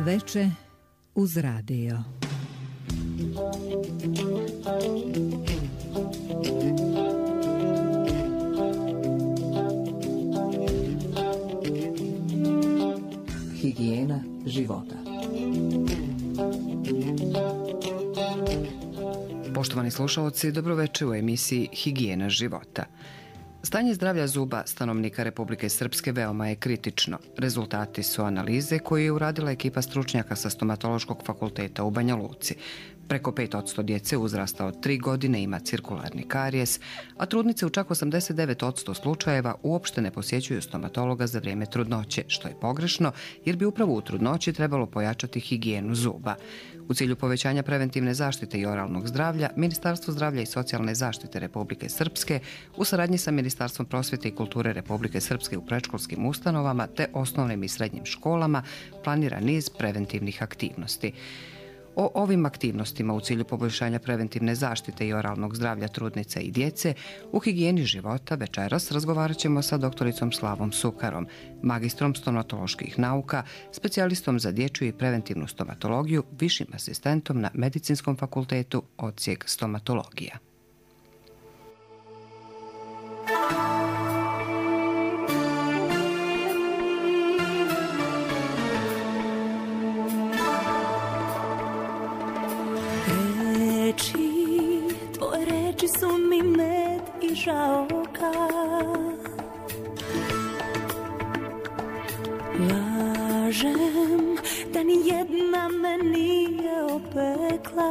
veče uz radio. Higijena života. Poštovani slušalci, dobroveče u emisiji Higijena života. Stanje zdravlja zuba stanovnika Republike Srpske veoma je kritično. Rezultati su analize koje je uradila ekipa stručnjaka sa Stomatološkog fakulteta u Banja Luci. Preko 5% djece uzrasta od 3 godine ima cirkularni karijes, a trudnice u čak 89% slučajeva uopšte ne posjećuju stomatologa za vrijeme trudnoće, što je pogrešno jer bi upravo u trudnoći trebalo pojačati higijenu zuba. U cilju povećanja preventivne zaštite i oralnog zdravlja, Ministarstvo zdravlja i socijalne zaštite Republike Srpske u saradnji sa Ministarstvom prosvjete i kulture Republike Srpske u predškolskim ustanovama te osnovnim i srednjim školama planira niz preventivnih aktivnosti. O ovim aktivnostima u cilju poboljšanja preventivne zaštite i oralnog zdravlja trudnica i djece u higijeni života večeras razgovarat ćemo sa doktoricom Slavom Sukarom, magistrom stomatoloških nauka, specijalistom za dječju i preventivnu stomatologiju, višim asistentom na Medicinskom fakultetu, odsjek stomatologija. Tvoje reči su mi med i žaoka. Lažem da ni jedna me nije opekla.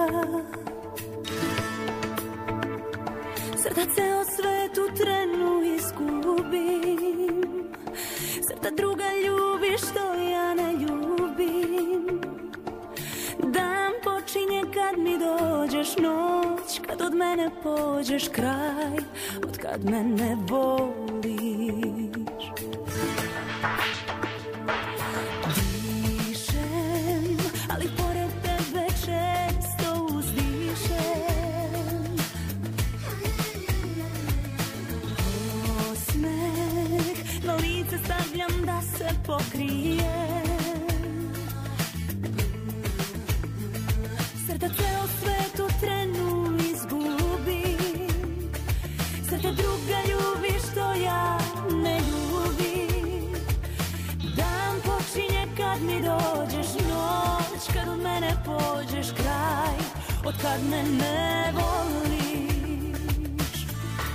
Zar da ceo svet u trenu izgubim? Zar da druga ljubi što ja ne ljubim? Dan počinje kad mi dođeš, noć kad od mene pođeš, kraj od kad me ne voliš. Dišem, ali pored tebe često uzdišem. Osmeh na lice stavljam da se pokrije. Da ceo svet u trenu izgubim. Zar te druga ljubi što ja ne ljubim? Dan počinje kad mi dođeš, noć kad od mene pođeš, kraj od kad me ne voliš.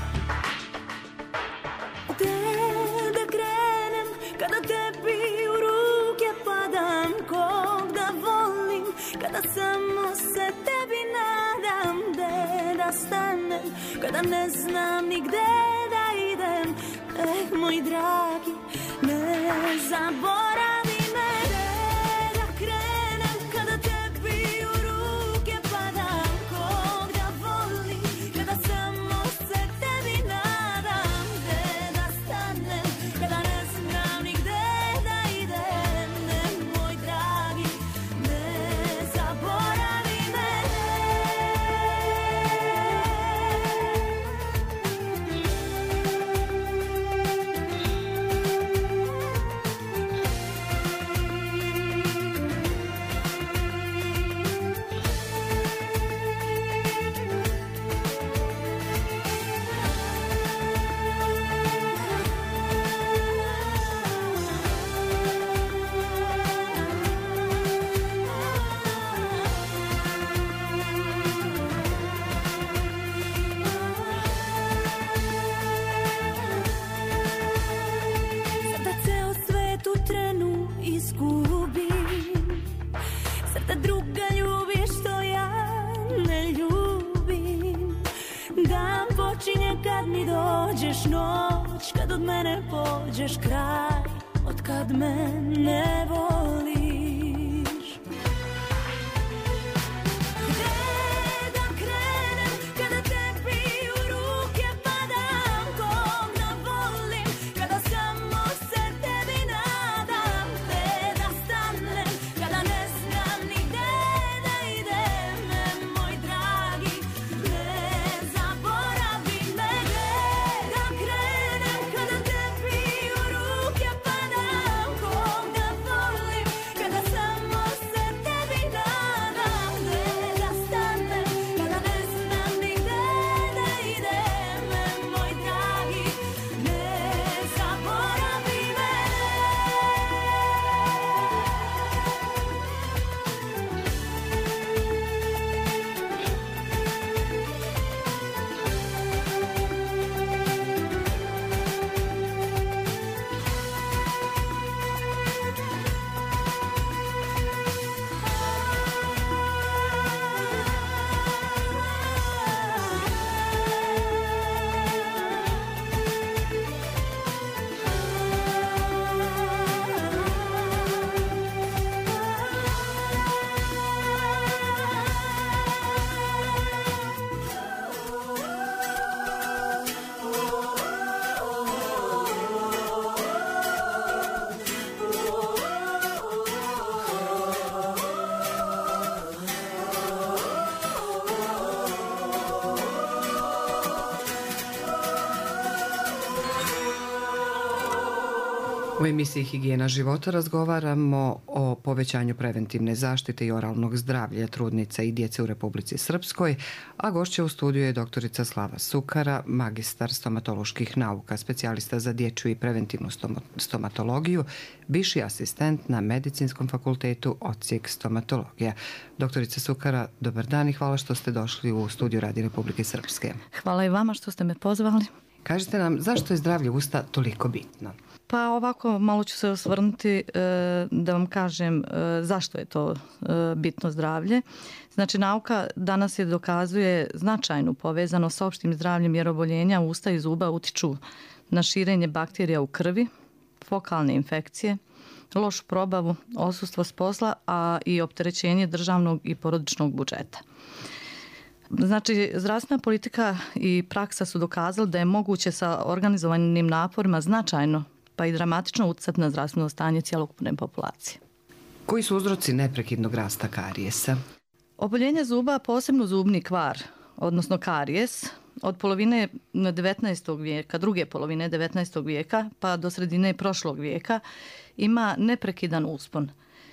Gde da krenem kada tebi u ruke padam? Kog da volim kada samo se tebi nadam? Gde da stanem kada ne znam ni gde da idem? Moj dragi, ne zaboravi me. Gde da krenem kada tebi u ruke padam? Kog da volim kada samo se tebi nadam? Gde da stanem kada ne znam ni gde da idem? Moj dragi, ne zaboravi me. Sada ceo svet u trenu izgubim. Sada druga ljubi što ja ne ljubim. Dan počinje kad mi dođeš, noć kad od mene pođeš, kraj od kad me ne voliš. Gde da krenem kada tebi u ruke padam? Kog da volim kada samo se tebi nadam? Gde da stanem kada ne znam ni gde da idem? Moj dragi, ne zaboravi me. Gde da krenem kada tebi u ruke padam? Kog da volim U emisiji Higijena života razgovaramo o povećanju preventivne zaštite i oralnog zdravlja trudnica i djece u Republici Srpskoj, a gošća u studiju je doktorica Slava Sukara, magistar stomatoloških nauka, specijalista za dječju i preventivnu stomatologiju, viši asistent na Medicinskom fakultetu, odsjek stomatologija. Doktorica Sukara, dobar dan i hvala što ste došli u studiju Radija Republike Srpske. Hvala i vama što ste me pozvali. Kažite nam, zašto je zdravlje usta toliko bitno? Pa ovako, malo ću se osvrnuti da vam kažem zašto je to bitno zdravlje. Znači, nauka danas je dokazuje značajnu povezanost s opštim zdravljem jer oboljenja usta i zuba utiču na širenje bakterija u krvi, fokalne infekcije, lošu probavu, odsustvo s posla, a i opterećenje državnog i porodičnog budžeta. Znači, zdravstvena politika i praksa su dokazali da je moguće sa organizovanim naporima značajno pa i dramatično utjecati na zdravstveno stanje cjelokupne populacije. Koji su uzroci neprekidnog rasta karijesa? Oboljenje zuba, posebno zubni kvar, odnosno karijes, od polovine 19. vijeka, druge polovine 19. vijeka pa do sredine prošlog vijeka ima neprekidan uspon.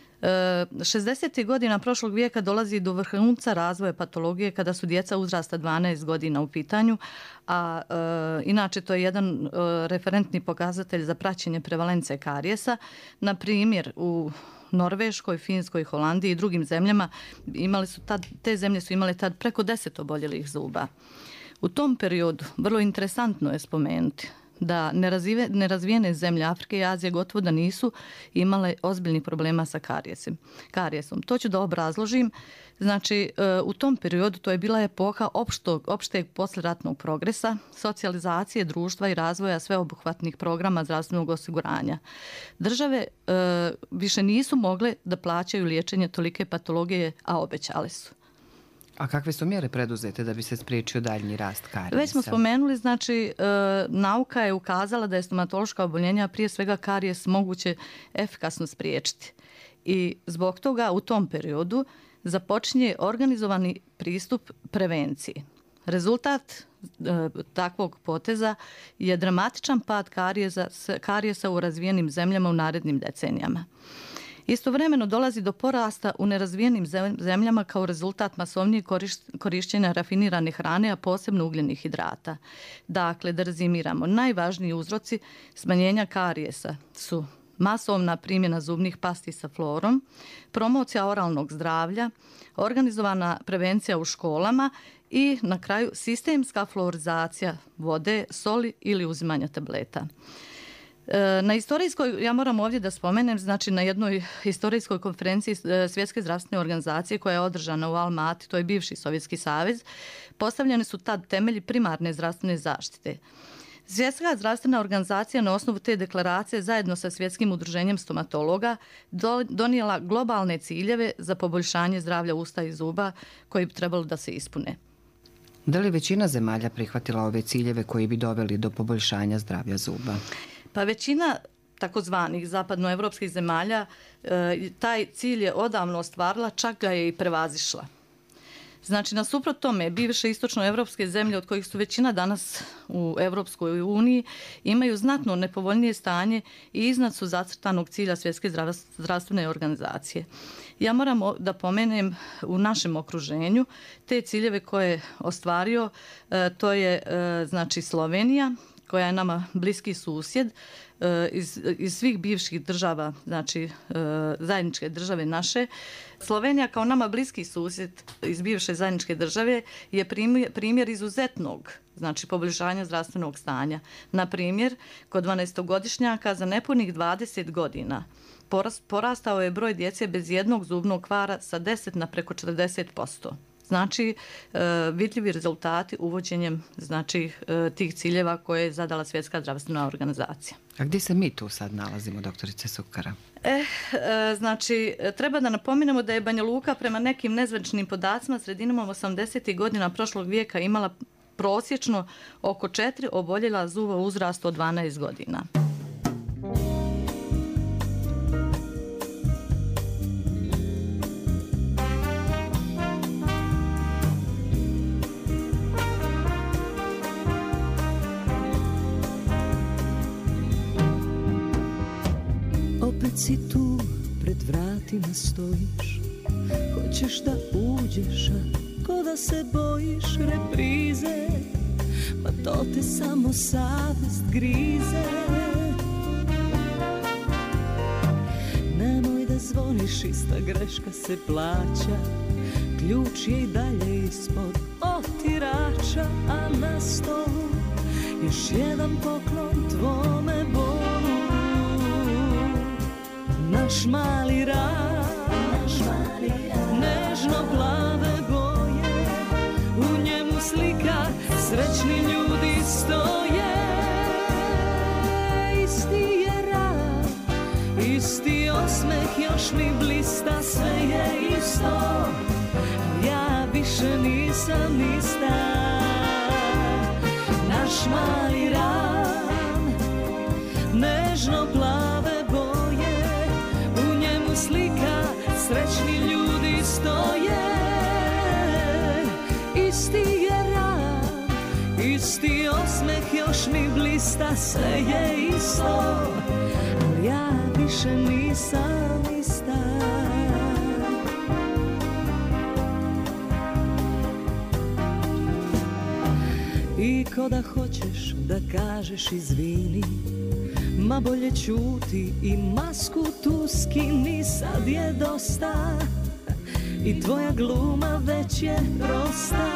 60. godina prošlog vijeka dolazi do vrhunca razvoja patologije kada su djeca uzrasta 12 godina u pitanju, a inače to je jedan referentni pokazatelj za praćenje prevalence karijesa. Na primjer, u Norveškoj, Finskoj, Holandiji i drugim zemljama te zemlje su imale tad preko 10 oboljelih zuba. U tom periodu vrlo interesantno je spomenuti da nerazvijene zemlje Afrike i Azije gotovo da nisu imale ozbiljnih problema sa karijesom. To ću da obrazložim. Znači, u tom periodu to je bila epoha opšteg poslijeratnog progresa, socijalizacije društva i razvoja sveobuhvatnih programa zdravstvenog osiguranja. Države više nisu mogle da plaćaju liječenje tolike patologije, a obećale su. A kakve su mjere preduzete da bi se spriječio daljnji rast karijesa? Već smo spomenuli, znači, nauka je ukazala da je stomatološka oboljenja, prije svega karijes, moguće efikasno spriječiti. I zbog toga u tom periodu započinje organizovani pristup prevenciji. Rezultat takvog poteza je dramatičan pad karijesa u razvijenim zemljama u narednim decenijama. Istovremeno dolazi do porasta u nerazvijenim zemljama kao rezultat masovnijeg korištenja rafinirane hrane, a posebno ugljenih hidrata. Dakle, da rezimiramo, najvažniji uzroci smanjenja karijesa su masovna primjena zubnih pasti sa florom, promocija oralnog zdravlja, organizovana prevencija u školama i na kraju sistemska fluorizacija vode, soli ili uzimanja tableta. Na historijskoj, ja moram ovdje da spomenem, znači na jednoj historijskoj konferenciji Svjetske zdravstvene organizacije koja je održana u Almati, to je bivši Sovjetski savez, postavljeni su tad temelji primarne zdravstvene zaštite. Svjetska zdravstvena organizacija na osnovu te deklaracije zajedno sa Svjetskim udruženjem stomatologa donijela globalne ciljeve za poboljšanje zdravlja usta i zuba koji bi trebalo da se ispune. Da li većina zemalja prihvatila ove ciljeve koji bi doveli do poboljšanja zdravlja zuba? Pa većina takozvanih zapadnoevropskih zemalja taj cilj je odavno ostvarila, čak ga je i prevazišla. Znači, nasuprot tome, bivše istočnoevropske zemlje, od kojih su većina danas u Evropskoj uniji, imaju znatno nepovoljnije stanje i iznad su zacrtanog cilja Svjetske zdravstvene organizacije. Ja moram da pomenem u našem okruženju te ciljeve koje je ostvario, to je znači Slovenija, koja je nama bliski susjed iz svih bivših država, znači zajedničke države naše. Slovenija kao nama bliski susjed iz bivše zajedničke države je primjer izuzetnog, znači poboljšanja zdravstvenog stanja. Na primjer, kod 12-godišnjaka za nepunih 20 godina porastao je broj djece bez jednog zubnog kvara sa 10 na preko 40%. Znači, vidljivi rezultati uvođenjem znači, tih ciljeva koje je zadala Svjetska zdravstvena organizacija. A gdje se mi tu sad nalazimo, doktorice Sukara? Znači, treba da napomenemo da je Banja Luka prema nekim nezvaničnim podacima sredinom 80. godina prošlog vijeka imala prosječno oko 4 oboljela zuba u uzrastu od 12 godina. si tu, pred vratima stojiš, hoćeš da uđeš, a ko da se bojiš reprize, pa to te samo savest grize. Nemoj da zvoniš, ista greška se plaća, ključ je i dalje ispod otirača, a na stolu još jedan poklon tvome bolu. Naš mali rad, nežno plave boje, u njemu slika, srećni ljudi stoje. Isti je rad, isti osmeh, još mi blista, sve je isto, ja više nisam ista. Naš mali ran, nežno plave boje, u njemu slika, srećni ljudi stoje. Isti je ran, isti osmeh, još mi blista, sve je isto, ali ja više nisam ista. I ko da hoćeš da kažeš izvini, ma bolje ćuti i masku tu skini, sad je dosta i tvoja gluma već je prosta.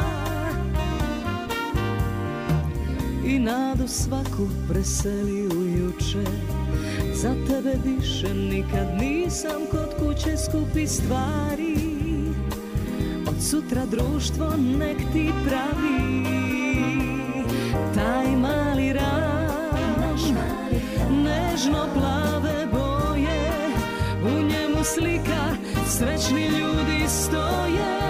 I nadu svaku preseli u juče, za tebe više nikad nisam kod kuće, skupi stvari, od sutra društvo nek ti pravi. Taj mali ran, nežno plave boje, u njemu slika, srećni ljudi stoje.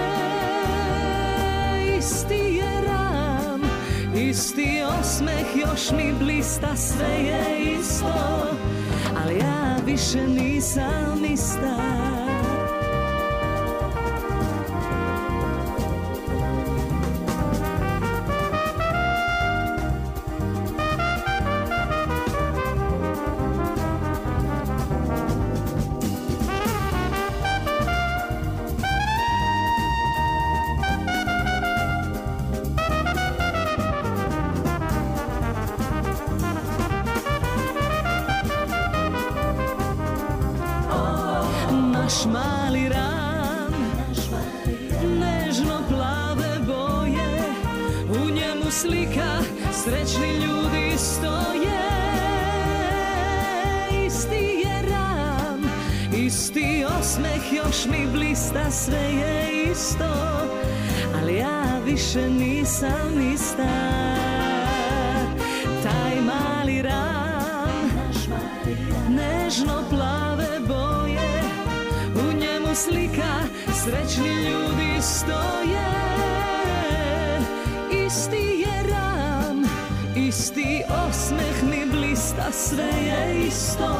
Isti je ran, isti osmeh, još mi blista, sve je isto, ali ja više nisam ista. Naš mali ran, nežno plave boje, u njemu slika, srećni ljudi stoje. Isti je ran, isti osmeh, još mi blista, sve je isto, ali ja više nisam ista. Taj mali ran, nežno plave boje, u njemu slika, srećni ljudi stoje. Isti je ran, isti osmeh mi blista, sve je isto,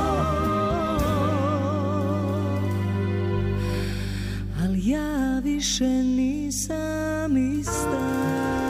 ali ja više nisam ista.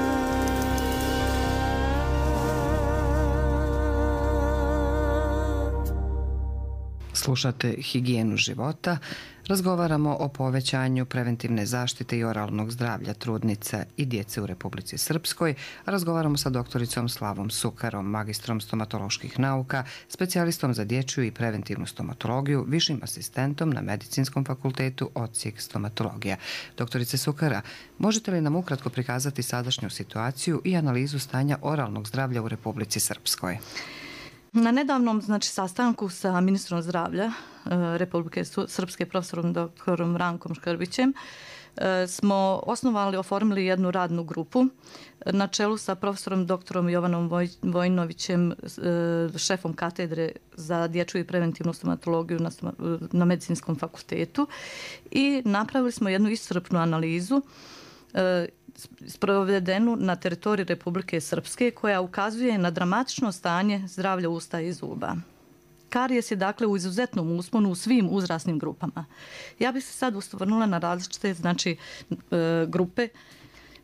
Slušate Higijenu života. Razgovaramo o povećanju preventivne zaštite i oralnog zdravlja trudnica i djece u Republici Srpskoj. Razgovaramo sa doktoricom Slavom Sukarom, magistrom stomatoloških nauka, specijalistom za dječju i preventivnu stomatologiju, višim asistentom na Medicinskom fakultetu odsjek stomatologija. Doktorice Sukara, možete li nam ukratko prikazati sadašnju situaciju i analizu stanja oralnog zdravlja u Republici Srpskoj? Na nedavnom sastanku sa ministrom zdravlja Republike Srpske, profesorom doktorom Rankom Škrbićem, smo oformili jednu radnu grupu na čelu sa profesorom doktorom Jovanom Vojnovićem, šefom katedre za dječju i preventivnu stomatologiju na Medicinskom fakultetu, i napravili smo jednu iscrpnu analizu sprovedenu na teritoriji Republike Srpske, koja ukazuje na dramatično stanje zdravlja usta i zuba. Karijes je dakle u izuzetnom usponu u svim uzrasnim grupama. Ja bih se sad osvrnula na različite grupe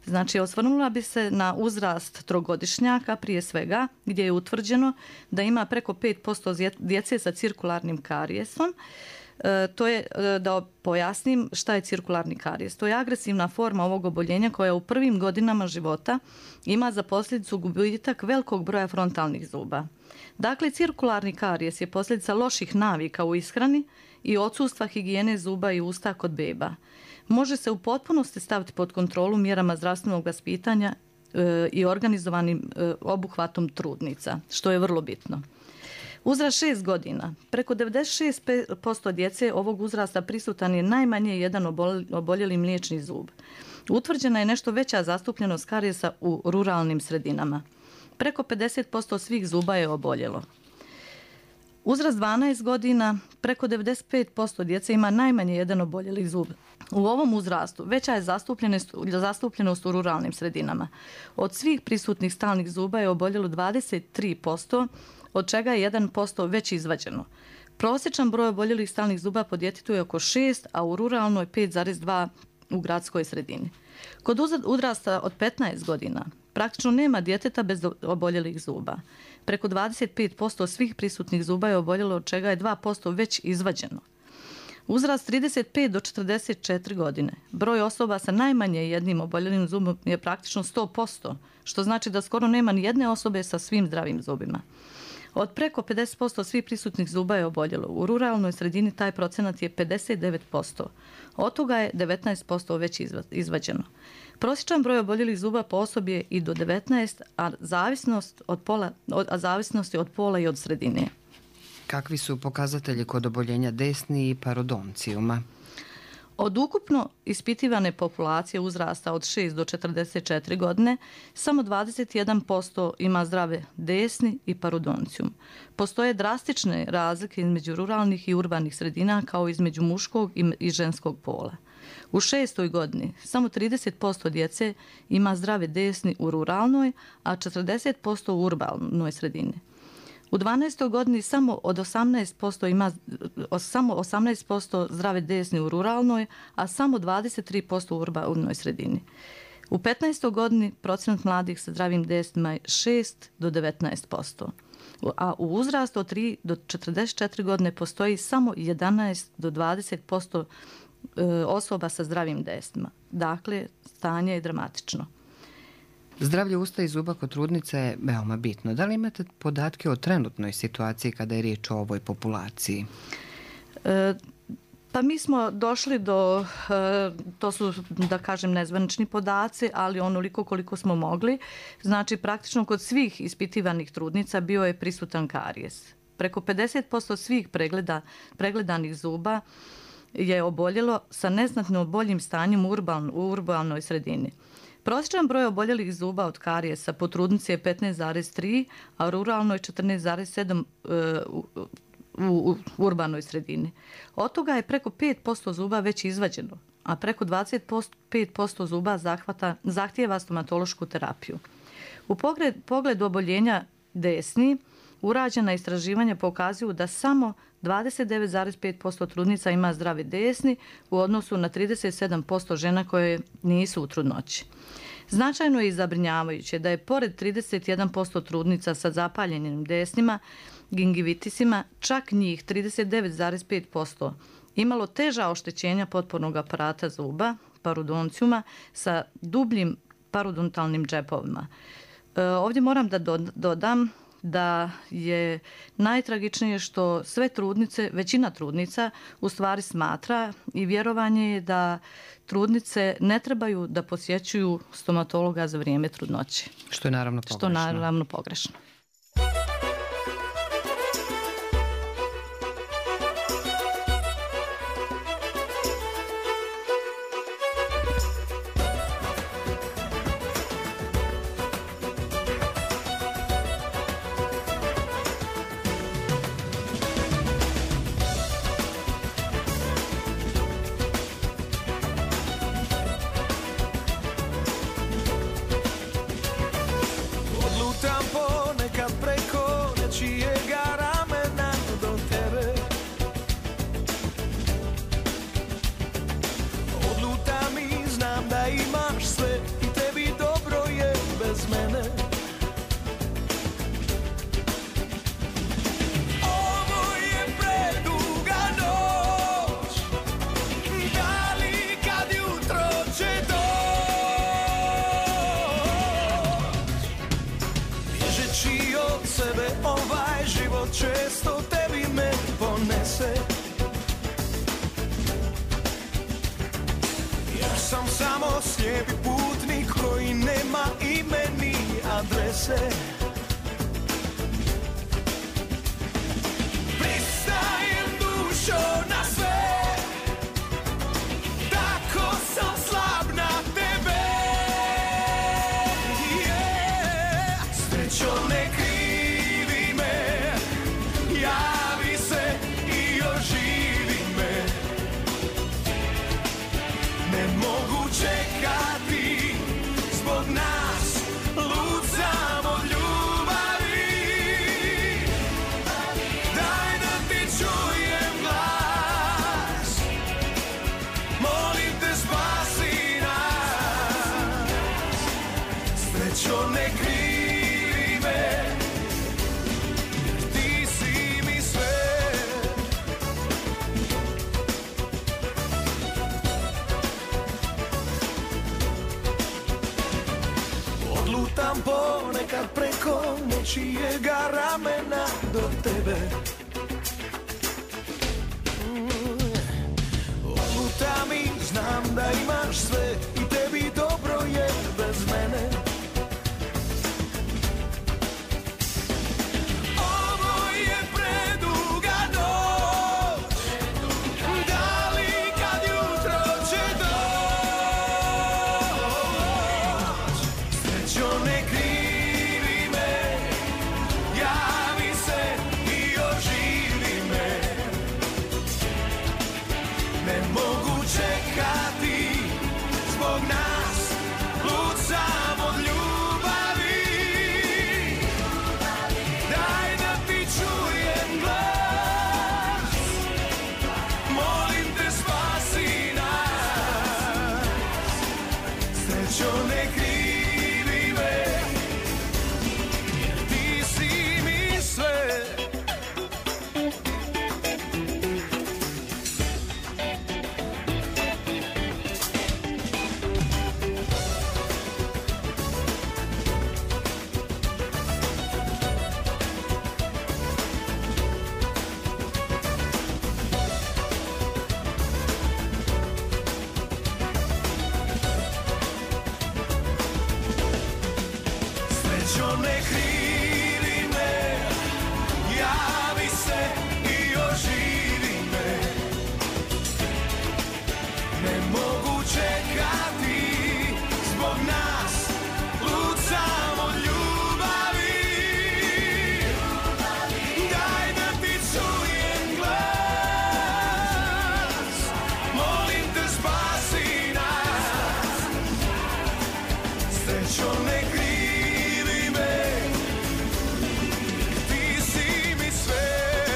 Znači, osvrnula bi se na uzrast trogodišnjaka prije svega, gdje je utvrđeno da ima preko 5% djece sa cirkularnim karijesom. To je, da pojasnim šta je cirkularni karijes. To je agresivna forma ovog oboljenja koja u prvim godinama života ima za posljedicu gubitak velikog broja frontalnih zuba. Dakle, cirkularni karijes je posljedica loših navika u ishrani i odsustva higijene zuba i usta kod beba. Može se u potpunosti staviti pod kontrolu mjerama zdravstvenog vaspitanja i organizovanim obuhvatom trudnica, što je vrlo bitno. Uzrast 6 godina. Preko 96% djece ovog uzrasta prisutan je najmanje jedan oboljeli mliječni zub. Utvrđena je nešto veća zastupljenost karijesa u ruralnim sredinama. Preko 50% svih zuba je oboljelo. Uzrast 12 godina, preko 95% djece ima najmanje jedan oboljeli zub. U ovom uzrastu veća je zastupljenost u ruralnim sredinama. Od svih prisutnih stalnih zuba je oboljelo 23%, od čega je 1% već izvađeno. Prosječan broj oboljelih stalnih zuba po djetetu je oko 6, a u ruralnoj 5,2 u gradskoj sredini. Kod uzrasta od 15 godina praktično nema djeteta bez oboljelih zuba. Preko 25% svih prisutnih zuba je oboljelo, od čega je 2% već izvađeno. Uzrast 35 do 44 godine. Broj osoba sa najmanje jednim oboljelim zubom je praktično 100%, što znači da skoro nema ni jedne osobe sa svim zdravim zubima. Od preko 50% svih prisutnih zuba je oboljelo. U ruralnoj sredini taj procenat je 59%. Od toga je 19% već izvađeno. Prosječan broj oboljelih zuba po osobi je i do 19, a zavisnost je od pola i od sredine. Kakvi su pokazatelji kod oboljenja desni i parodoncijuma? Od ukupno ispitivane populacije uzrasta od 6 do 44 godine, samo 21% ima zdrave desni i parodoncijum. Postoje drastične razlike između ruralnih i urbanih sredina, kao između muškog i ženskog pola. U 6. godini samo 30% djece ima zdrave desni u ruralnoj, a 40% u urbanoj sredini. U 12. godini samo 18% zdrave desni u ruralnoj, a samo 23% u urbanoj sredini. U 15. godini procenat mladih sa zdravim desnima je 6 do 19%. A u uzrastu od 3 do 44 godine postoji samo 11 do 20% osoba sa zdravim desnima. Dakle, stanje je dramatično. Zdravlje usta i zuba kod trudnica je veoma bitno. Da li imate podatke o trenutnoj situaciji kada je riječ o ovoj populaciji? Pa mi smo došli do, to su da kažem nezvanični podaci, ali onoliko koliko smo mogli. Znači praktično kod svih ispitivanih trudnica bio je prisutan karijes. Preko 50% svih pregledanih zuba je oboljelo sa neznatno boljim stanjem u urbanoj sredini. Prosječan broj oboljelih zuba od karijesa po trudnici je 15,3, a u ruralnoj 14,7 u urbanoj sredini. Od toga je preko 5% zuba već izvađeno, a preko 25% zuba zahtijeva stomatološku terapiju. U pogledu oboljenja desni, urađena istraživanja pokazuju da samo 29,5% trudnica ima zdravi desni u odnosu na 37% žena koje nisu u trudnoći. Značajno je i zabrinjavajuće da je pored 31% trudnica sa zapaljenim desnima, gingivitisima, čak njih 39,5% imalo teža oštećenja potpornog aparata zuba, parodoncijuma, sa dubljim parodontalnim džepovima. Ovdje moram da dodam da je najtragičnije što sve trudnice, većina trudnica u stvari smatra i vjerovanje je da trudnice ne trebaju da posjećuju stomatologa za vrijeme trudnoće. Što je naravno pogrešno. veći od sebe, ovaj život često tebi me ponese. Ja sam samo slijepi putnik koji nema ime ni adrese. Pristajem dušo na sve, tako sam slab na tebe. Srećo ne krivi me, javi se i oživi me. Ne mogu čekati zbog nas, lud sam od ljubavi. Daj da ti čujem glas, molim te spasi nas. Srećo ne krivi me, jer ti si mi sve. Odlutam ponekad preko nečijega ramena do tebe. Odlutam i znam da imaš sve i tebi dobro je bez mene. Ovo je preduga noć, da li kad jutro će doć? Srećo ne krivi me, javi se i oživi me. Ne mogu čekati zbog nas, lud sam od ljubavi. Daj da ti čujem glas, molim te spasi nas. Srećo ne krivi me, jer ti si mi sve. Srećo ne krivi me, javi se i oživi me. Ne mogu čekati zbog nas, lud sam od ljubavi. Daj da ti čujem glas, molim te spasi nas. Srećo ne krivi me, ti si mi sve.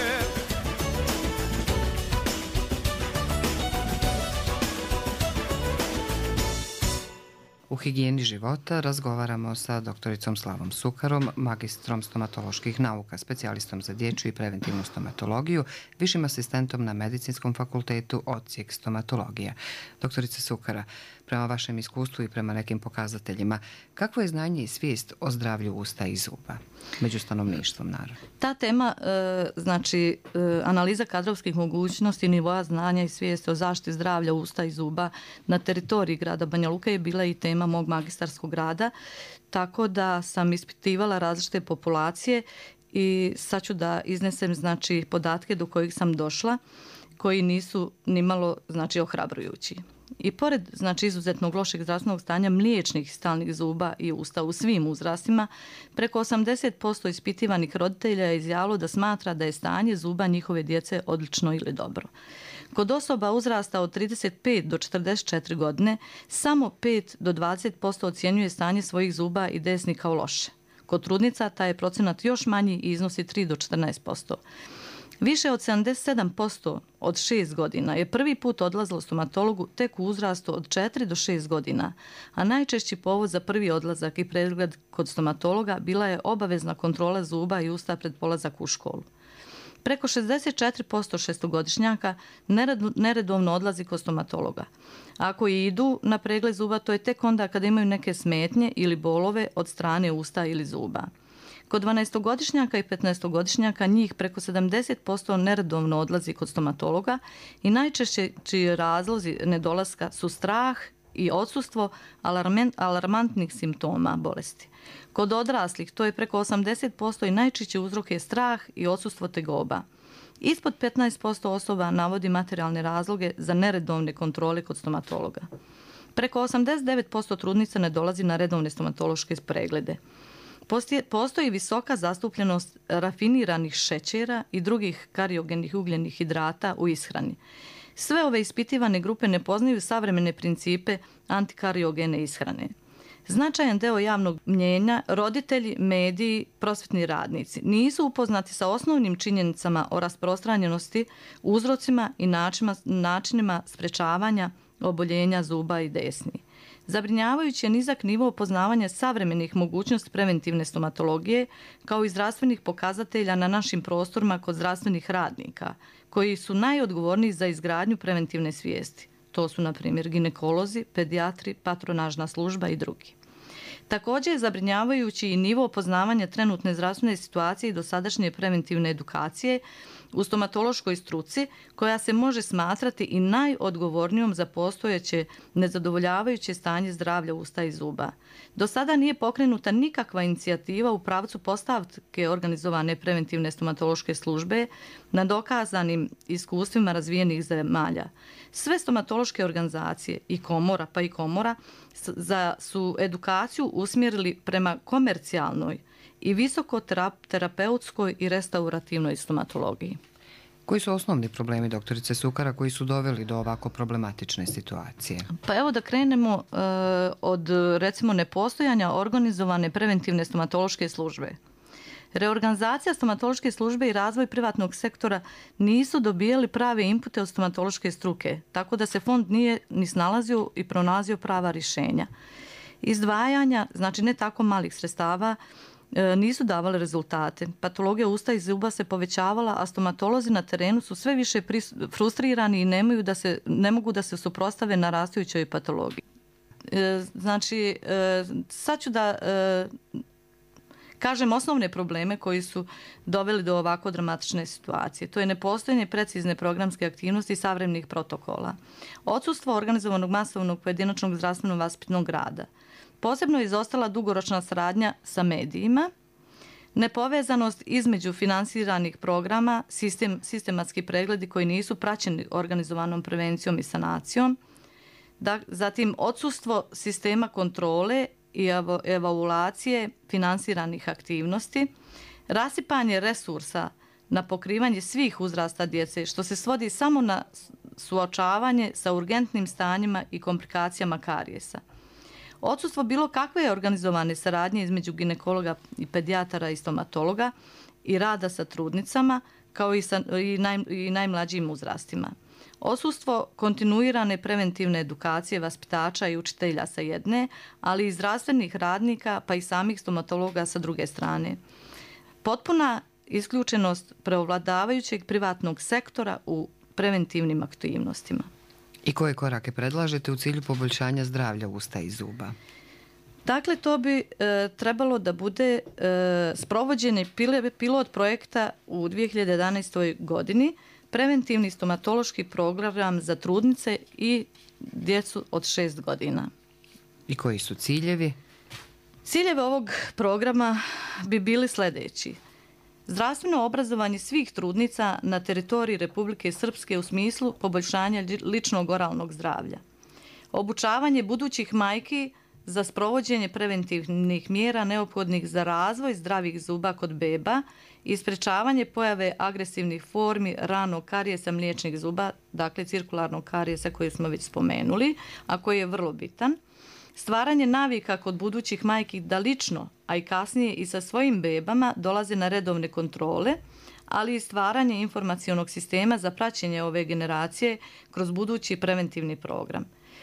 U higijeni života razgovaramo sa doktoricom Slavom Sukarom, magistrom stomatoloških nauka, specijalistom za dječju i preventivnu stomatologiju, višim asistentom na Medicinskom fakultetu, odsjek stomatologija. Doktorice Sukara, prema vašem iskustvu i prema nekim pokazateljima, kakvo je znanje i svijest o zdravlju usta i zuba među stanovništvom, naravno? Ta tema, analiza kadrovskih mogućnosti, nivoa znanja i svijesti o zaštiti zdravlja usta i zuba na teritoriji grada Banja Luka je bila i tema mog magistarskog rada, tako da sam ispitivala različite populacije i sad ću da iznesem podatke do kojih sam došla, koji nisu nimalo ohrabrujući. I pored izuzetnog lošeg zdravstvenog stanja mliječnih stalnih zuba i usta u svim uzrastima, preko 80% ispitivanih roditelja je izjavilo da smatra da je stanje zuba njihove djece odlično ili dobro. Kod osoba uzrasta od 35 do 44 godine samo 5 do 20% ocjenjuje stanje svojih zuba i desni kao loše. Kod trudnica taj je procenat još manji i iznosi 3 do 14%. Više od 77% od 6 godina je prvi put odlazilo stomatologu tek u uzrastu od 4 do 6 godina, a najčešći povod za prvi odlazak i pregled kod stomatologa bila je obavezna kontrola zuba i usta pred polazak u školu. Preko 64% šestogodišnjaka neredovno odlazi kod stomatologa. Ako i idu na pregled zuba, to je tek onda kada imaju neke smetnje ili bolove od strane usta ili zuba. Kod 12-godišnjaka i 15-godišnjaka njih preko 70% neredovno odlazi kod stomatologa i najčešće čiji razlozi nedolaska su strah i odsustvo alarmantnih simptoma bolesti. Kod odraslih to je preko 80% i najčešći uzrok je strah i odsustvo tegoba. Ispod 15% osoba navodi materijalne razloge za neredovne kontrole kod stomatologa. Preko 89% trudnica ne dolazi na redovne stomatološke preglede. Postoji visoka zastupljenost rafiniranih šećera i drugih kariogenih ugljenih hidrata u ishrani. Sve ove ispitivane grupe ne poznaju savremene principe antikariogene ishrane. Značajan deo javnog mnjenja, roditelji, mediji, prosvetni radnici nisu upoznati sa osnovnim činjenicama o rasprostranjenosti, uzrocima i načinima sprečavanja oboljenja zuba i desni. Zabrinjavajući je nizak nivo poznavanja savremenih mogućnosti preventivne stomatologije kao i zdravstvenih pokazatelja na našim prostorima kod zdravstvenih radnika, koji su najodgovorniji za izgradnju preventivne svijesti. To su, na primjer, ginekolozi, pedijatri, patronažna služba i drugi. Također je zabrinjavajući i nivo poznavanja trenutne zdravstvene situacije i dosadašnje preventivne edukacije u stomatološkoj struci, koja se može smatrati i najodgovornijom za postojeće nezadovoljavajuće stanje zdravlja usta i zuba. Do sada nije pokrenuta nikakva inicijativa u pravcu postavke organizovane preventivne stomatološke službe na dokazanim iskustvima razvijenih zemalja. Sve stomatološke organizacije i komora, pa i komora, su edukaciju usmjerili prema komercijalnoj i visokoterapeutskoj i restaurativnoj stomatologiji. Koji su osnovni problemi doktorice Sukara koji su doveli do ovako problematične situacije? Pa evo da krenemo od recimo nepostojanja organizovane preventivne stomatološke službe. Reorganizacija stomatološke službe i razvoj privatnog sektora nisu dobijali prave inpute od stomatološke struke, tako da se fond nije ni snalazio i pronalazio prava rješenja. Izdvajanja, znači ne tako malih sredstava, nisu davale rezultate. Patologija usta i zuba se povećavala, a stomatolozi na terenu su sve više frustrirani i ne mogu da se suprotstave narastajućoj patologiji. Znači, sad ću da kažem osnovne probleme koji su doveli do ovako dramatične situacije. To je nepostojanje precizne programske aktivnosti i savremenih protokola. Odsustvo organizovanog masovnog pojedinačnog zdravstvenog vaspitnog rada. Posebno je izostala dugoročna saradnja sa medijima, nepovezanost između finansiranih programa, sistematski pregledi koji nisu praćeni organizovanom prevencijom i sanacijom, zatim odsustvo sistema kontrole i evaluacije finansiranih aktivnosti, rasipanje resursa na pokrivanje svih uzrasta djece, što se svodi samo na suočavanje sa urgentnim stanjima i komplikacijama karijesa. Odsustvo bilo kakve organizovane saradnje između ginekologa i pedijatara i stomatologa i rada sa trudnicama, kao i najmlađim uzrastima. Odsustvo kontinuirane preventivne edukacije vaspitača i učitelja sa jedne, ali i zdravstvenih radnika pa i samih stomatologa sa druge strane. Potpuna isključenost preovladavajućeg privatnog sektora u preventivnim aktivnostima. I koje korake predlažete u cilju poboljšanja zdravlja usta i zuba? Dakle, to bi trebalo da bude sprovođenje pilot projekta u 2011. godini, preventivni stomatološki program za trudnice i djecu od 6 godina. I koji su ciljevi? Ciljevi ovog programa bi bili sljedeći. Zdravstveno obrazovanje svih trudnica na teritoriji Republike Srpske u smislu poboljšanja ličnog oralnog zdravlja. Obučavanje budućih majki za sprovođenje preventivnih mjera neophodnih za razvoj zdravih zuba kod beba i sprečavanje pojave agresivnih formi ranog karijesa mliječnih zuba, dakle cirkularnog karijesa koji smo već spomenuli, a koji je vrlo bitan. Stvaranje navika kod budućih majki da lično, a i kasnije i sa svojim bebama dolaze na redovne kontrole, ali i stvaranje informacionog sistema za praćenje ove generacije kroz budući preventivni program.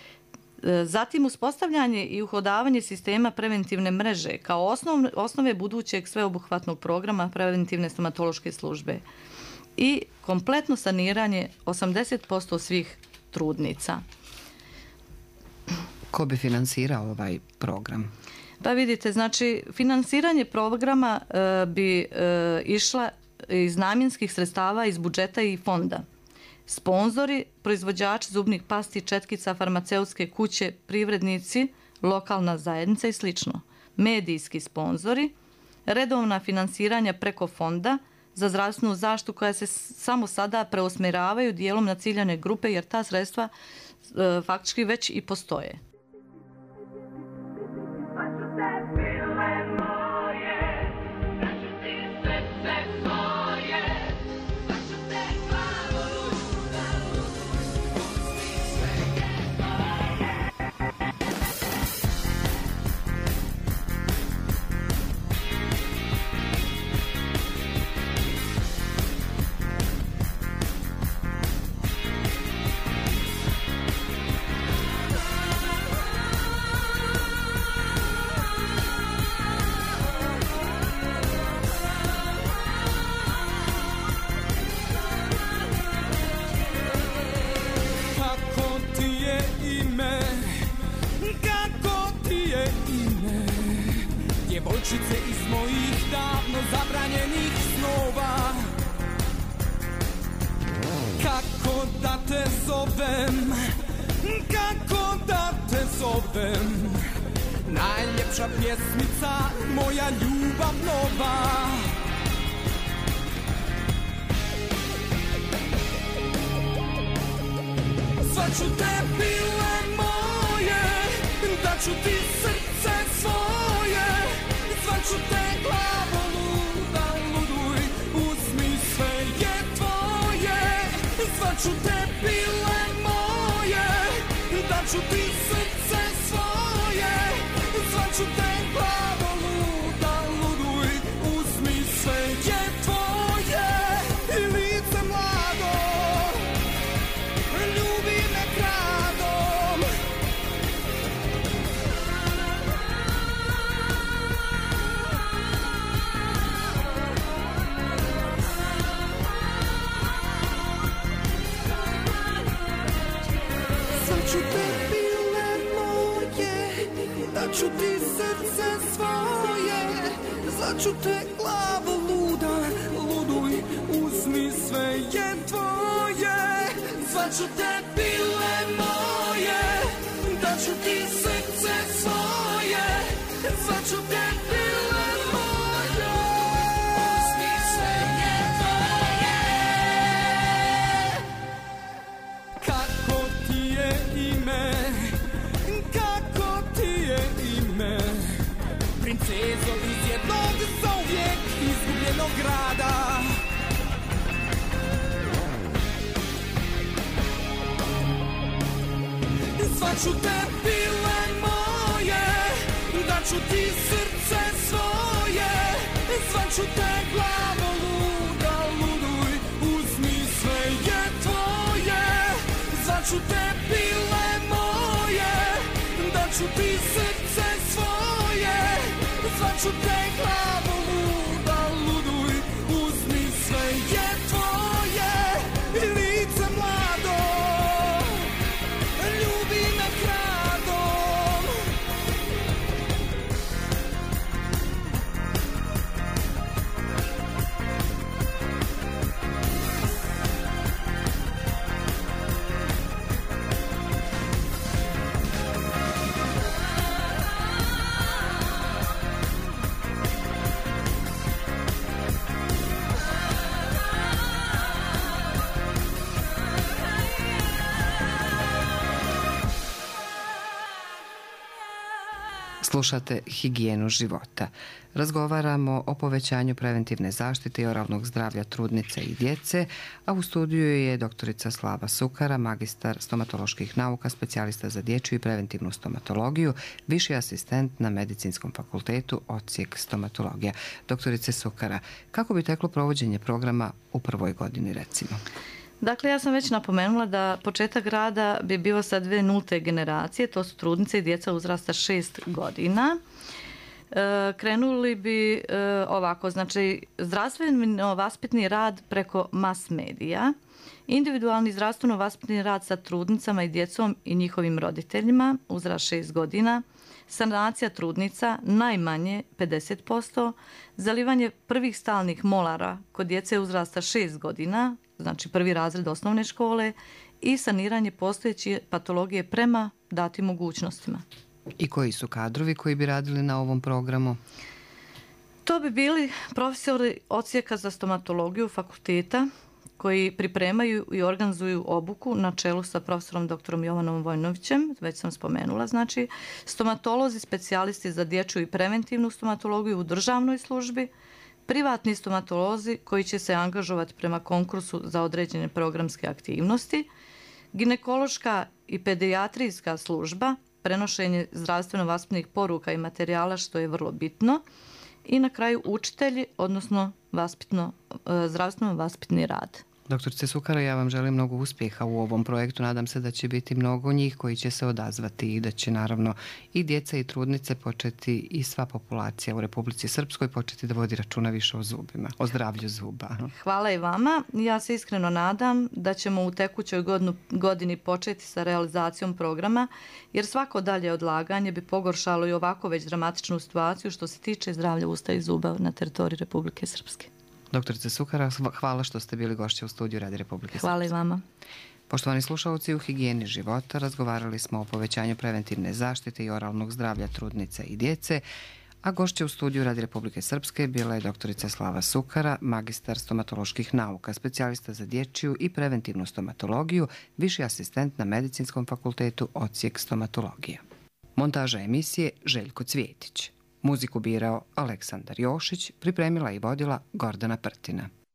Zatim uspostavljanje i uhodavanje sistema preventivne mreže kao osnove budućeg sveobuhvatnog programa preventivne stomatološke službe i kompletno saniranje 80% svih trudnica. Ko bi finansirao ovaj program? Pa vidite, znači finansiranje programa bi išla iz namjenskih sredstava iz budžeta i fonda. Sponzori, proizvođači zubnih pasti, četkica, farmaceutske kuće, privrednici, lokalna zajednica i sl. Medijski sponzori, redovna finansiranja preko fonda za zdravstvenu zaštitu koja se samo sada preusmjeravaju dijelom na ciljane grupe jer ta sredstva faktički već i postoje. Djevojčice iz mojih davno zabranjenih snova. Kako da te zovem, kako da te zovem, najljepša pjesmica, moja ljubav nova. Zvaću te bile moje, daću ti srce svoje. Zvaću te glavo luda, luduj, uzmi sve je tvoje. Zvaću te bile moje, daću ti srce svoje. Zvaću te glavo luda, luduj, uzmi sve je tvoje. I lice mlado, ljubi me kradom. Zvaću te bile moje, daću ti srce svoje. Zvaću te glavo luda, luduj, uzmi sve je tvoje. Zvaću te bile moje, daću ti srce svoje. Zvaću te bile moje, uzmi sve je tvoje. Kako ti je ime, kako ti je ime, princezo iz jednog zauvijek izgubljenog grada. Zvaću te bile moje, daću ti srce svoje. Zvaću te glavo luda, luduj, uzmi sve je tvoje. Zvaću te bile moje, daću ti srce svoje. Zvaću te glavo luda, luduj, uzmi sve je tvoje. I lice mlado, ljubi me kradom. Slušate Higijenu života. Razgovaramo o povećanju preventivne zaštite i oralnog zdravlja trudnice i djece, a u studiju je doktorica Slava Sukara, magistar stomatoloških nauka, specijalista za dječju i preventivnu stomatologiju, viši asistent na Medicinskom fakultetu, odsjek stomatologija. Doktorice Sukara, kako bi teklo provođenje programa u prvoj godini, recimo? Dakle, ja sam već napomenula da početak rada bi bio sa 2 nulte generacije, to su trudnice i djeca uzrasta 6 godina. Krenuli bi ovako, znači zdravstveno-vaspitni rad preko mas medija, individualni zdravstveno-vaspitni rad sa trudnicama i djecom i njihovim roditeljima uzrast 6 godina, sanacija trudnica najmanje 50%, zalivanje prvih stalnih molara kod djece uzrasta 6 godina, znači prvi razred osnovne škole, i saniranje postojeće patologije prema datim mogućnostima. I koji su kadrovi koji bi radili na ovom programu? To bi bili profesori odsjeka za stomatologiju fakulteta koji pripremaju i organizuju obuku na čelu sa profesorom dr. Jovanom Vojnovićem, već sam spomenula, znači stomatolozi, specijalisti za dječju i preventivnu stomatologiju u državnoj službi, privatni stomatolozi koji će se angažovati prema konkursu za određene programske aktivnosti, ginekološka i pedijatrijska služba, prenošenje zdravstveno-vaspitnih poruka i materijala, što je vrlo bitno, i na kraju učitelji, odnosno zdravstveno-vaspitni rad. Doktorice Sukara, ja vam želim mnogo uspjeha u ovom projektu. Nadam se da će biti mnogo njih koji će se odazvati i da će naravno i djeca i trudnice početi i sva populacija u Republici Srpskoj početi da vodi računa više o zubima, o zdravlju zuba. Hvala i vama. Ja se iskreno nadam da ćemo u tekućoj godini početi sa realizacijom programa, jer svako dalje odlaganje bi pogoršalo i ovako već dramatičnu situaciju što se tiče zdravlja usta i zuba na teritoriji Republike Srpske. Doktorice Sukara, hvala što ste bili gošće u studiju Radi Republike Srpske. Hvala i vama. Poštovani slušalci, u higijeni života razgovarali smo o povećanju preventivne zaštite i oralnog zdravlja trudnica i djece, a gošće u studiju Radi Republike Srpske bila je doktorica Slava Sukara, magistar stomatoloških nauka, specijalista za dječju i preventivnu stomatologiju, viši asistent na Medicinskom fakultetu odsjek stomatologija. Montaža emisije Željko Cvjetić. Muziku birao Aleksandar Jošić, pripremila i vodila Gordana Prtina.